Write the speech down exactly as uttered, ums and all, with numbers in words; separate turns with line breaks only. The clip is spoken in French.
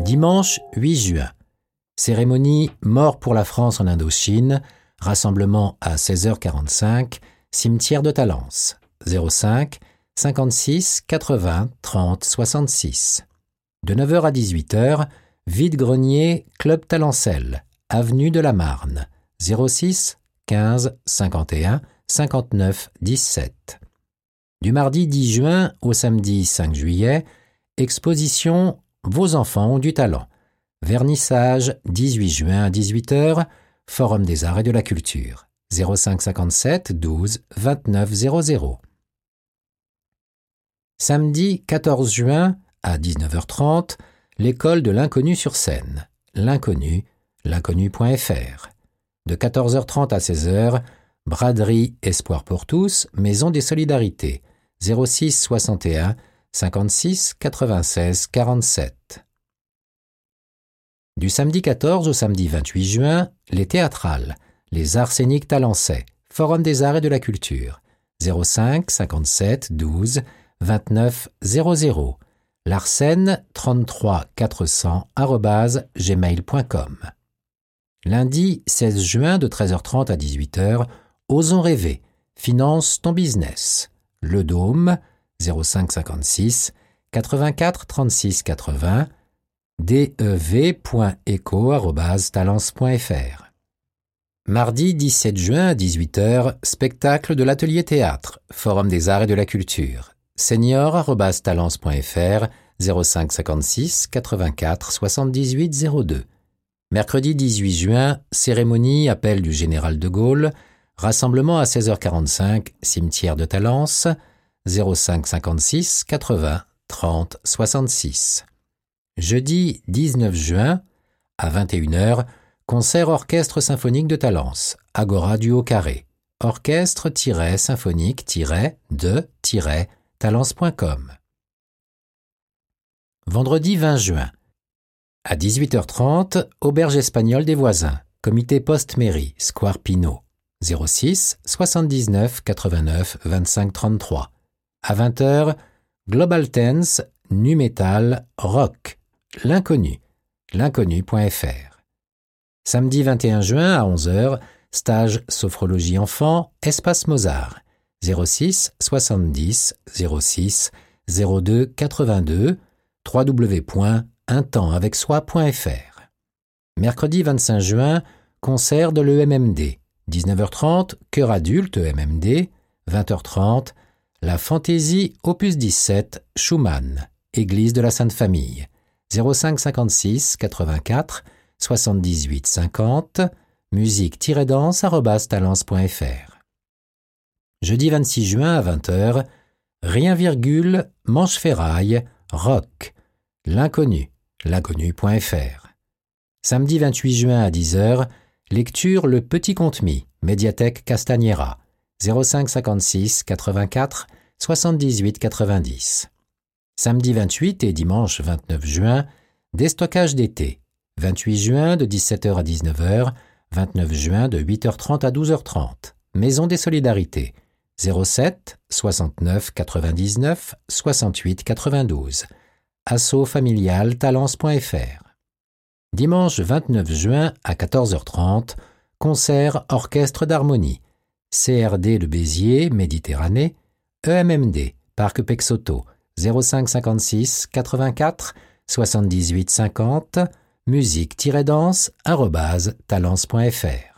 Dimanche huit juin. Cérémonie Mort pour la France en Indochine. Rassemblement à seize heures quarante-cinq. Cimetière de Talence. zéro cinq, cinquante-six, quatre-vingts, trente, soixante-six. De neuf heures à dix-huit heures. Vide-grenier Club Talencel. Avenue de la Marne. zéro six, quinze, cinquante et un, cinquante-neuf, dix-sept. Du mardi dix juin au samedi cinq juillet. Exposition Vos enfants ont du talent. Vernissage dix-huit juin à dix-huit heures. Forum des arts et de la culture. zéro cinq cinquante-sept douze vingt-neuf zéro zéro. Samedi quatorze juin à dix-neuf heures trente. L'école de l'inconnu sur scène. L'inconnu, l'inconnu point f r. De quatorze heures trente à seize heures. Braderie Espoir pour tous, Maison des Solidarités. zéro six soixante et un cinquante-six quatre-vingt-seize quarante-sept. Du samedi quatorze au samedi vingt-huit juin, les théâtrales, les arts scéniques talençais, Forum des arts et de la culture, zéro cinq cinquante-sept douze vingt-neuf zéro zéro, larsen trente-trois quatre cents arobase gmail point com. Lundi seize juin de treize heures trente à dix-huit heures, Osons rêver, finance ton business, Le Dôme, zéro cinq cinquante-six quatre-vingt-quatre trente-six quatre-vingts, dev point eco arobase talence point f r. Mardi dix-sept juin à dix-huit heures, spectacle de l'Atelier Théâtre, Forum des arts et de la culture, senior arobase talence point f r, zéro cinq cinquante-six quatre-vingt-quatre soixante-dix-huit zéro deux. Mercredi dix-huit juin, cérémonie appel du général de Gaulle, rassemblement à seize heures quarante-cinq, cimetière de Talence, zéro cinq cinquante-six quatre-vingts trente soixante-six. Jeudi dix-neuf juin, à vingt et une heures, concert orchestre symphonique de Talence, Agora du Haut-Carré, orchestre-symphonique-de-talence point com. Vendredi vingt juin, à dix-huit heures trente, auberge espagnole des voisins, comité post-mairie, Square Pinot, zéro six soixante-dix-neuf quatre-vingt-neuf vingt-cinq trente-trois. À vingt heures, Global Tense, Nu Metal, Rock, L'inconnu, l'inconnu point f r. Samedi vingt et un juin à onze heures, stage sophrologie enfant, Espace Mozart, zéro six soixante-dix zéro six zéro deux quatre-vingt-deux, w w w point un temps avec soi point f r. Mercredi vingt-cinq juin, concert de l'E M M D, dix-neuf heures trente, chœur adulte E M M D, vingt heures trente, La Fantaisie opus dix-sept, Schumann, Église de la Sainte Famille, zéro cinq cinquante-six quatre-vingt-quatre soixante-dix-huit cinquante, musique-danse arobase talence point f r. Jeudi vingt-six juin à vingt heures, Rien virgule, Manche ferraille, Rock, L'inconnu, l'inconnu point f r. Samedi vingt-huit juin à dix heures, lecture Le Petit Conte-Mis, Médiathèque Castagnera, zéro cinq cinquante-six quatre-vingt-quatre soixante-dix-huit quatre-vingt-dix. Samedi vingt-huit et dimanche vingt-neuf juin, déstockage d'été, vingt-huit juin de dix-sept heures à dix-neuf heures, vingt-neuf juin de huit heures trente à douze heures trente, Maison des Solidarités, zéro sept soixante-neuf quatre-vingt-dix-neuf soixante-huit quatre-vingt-douze, Asso familial talence point f r. Dimanche vingt-neuf juin à quatorze heures trente, concert orchestre d'harmonie, C R D de Béziers, Méditerranée, E M M D, Parc Pexoto, zéro cinq cinquante-six quatre-vingt-quatre soixante-dix-huit cinquante, musique-danse arobase talence point f r.